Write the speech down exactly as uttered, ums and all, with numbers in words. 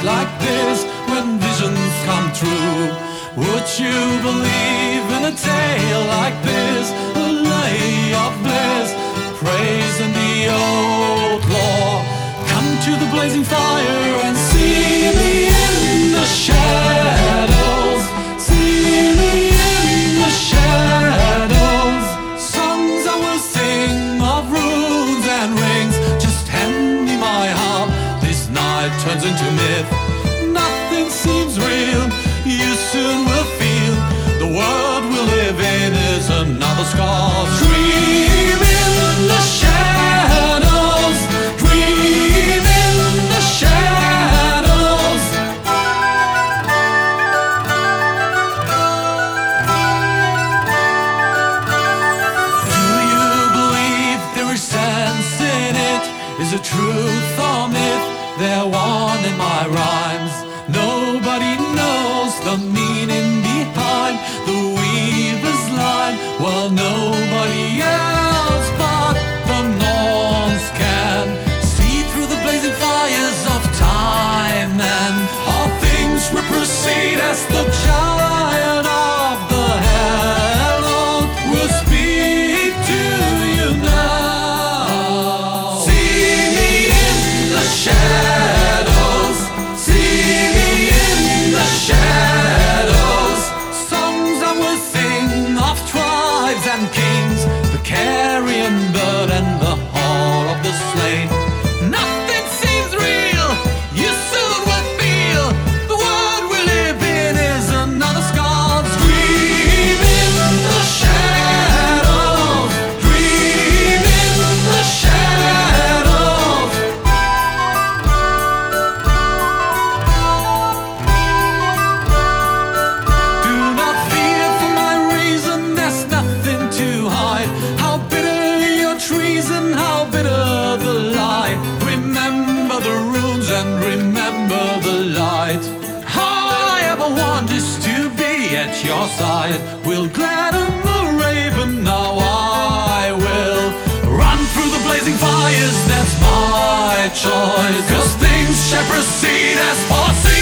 like this when visions come true? Would you believe in a tale like this? A lay of bliss, praising the old law. Come to the blazing fire and see me in the shadows. See me in the shadows. Songs I will sing of runes and rings. Just hand me my harp, this night turns into myth. Nothing seems real, you soon will feel. The world we live in is another scar's dream. In the shadows, dream in the shadows. Do you believe there is sense in it? Is it truth or myth? They're one in my rhymes. Nobody knows the meaning behind the weaver's line. Well, nobody else but the norns can see through the blazing fires of time, and all things will proceed as the giant of the herald will speak to you now. See me in the shadows. See me in the shadows. Songs I will sing of tribes and kings, the carrion bird and the hall of the slain. Nothing seems real, you soon will feel. The world we live in is another scar's dream. In the shadows, dream in the shadows. Do not fear for my reason, there's nothing to hide. How bitter your treason, how bitter the lie. Remember the runes and remember the light. All I ever want is to be at your side. We'll gladden the raven, now I will run through the blazing fires, that's my choice. Cause things shall proceed as foreseen.